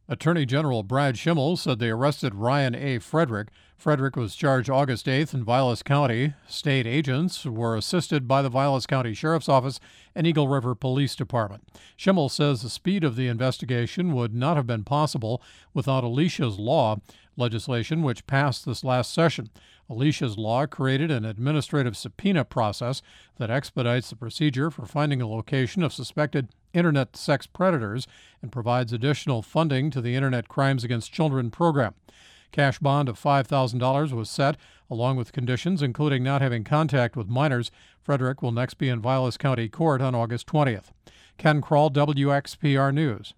Attorney General Brad Schimmel said they arrested Ryan A. Frederick. Frederick was charged August 8th in Vilas County. State agents were assisted by the Vilas County Sheriff's Office and Eagle River Police Department. Schimmel says the speed of the investigation would not have been possible without Alicia's Law legislation, which passed this last session. Alicia's Law created an administrative subpoena process that expedites the procedure for finding a location of suspected internet sex predators and provides additional funding to the Internet Crimes Against Children program. Cash bond of $5,000 was set, along with conditions including not having contact with minors. Frederick will next be in Vilas County Court on August 20th. Ken Kroll, WXPR News.